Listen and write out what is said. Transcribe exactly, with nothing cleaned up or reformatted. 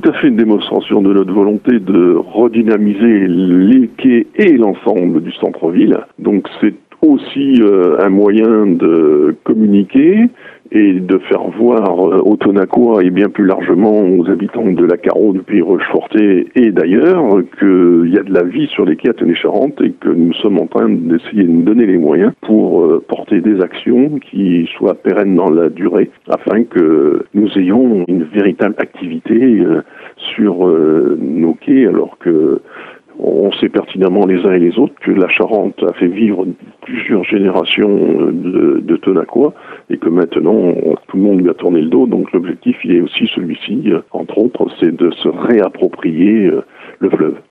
à fait une démonstration de notre volonté de redynamiser les quais et l'ensemble du centre-ville. Donc c'est aussi euh, un moyen de communiquer et de faire voir euh, aux Tonacois et bien plus largement aux habitants de la Carreau, du Pays Rochefortais et d'ailleurs qu'il y a de la vie sur les quais à Tenay-Charente et que nous sommes en train d'essayer de nous donner les moyens pour euh, porter des actions qui soient pérennes dans la durée afin que nous ayons une véritable activité euh, sur euh, nos quais alors que on sait pertinemment les uns et les autres que la Charente a fait vivre plusieurs générations de, de Tonacois et que maintenant on, tout le monde lui a tourné le dos. Donc l'objectif il est aussi celui-ci, entre autres, c'est de se réapproprier le fleuve.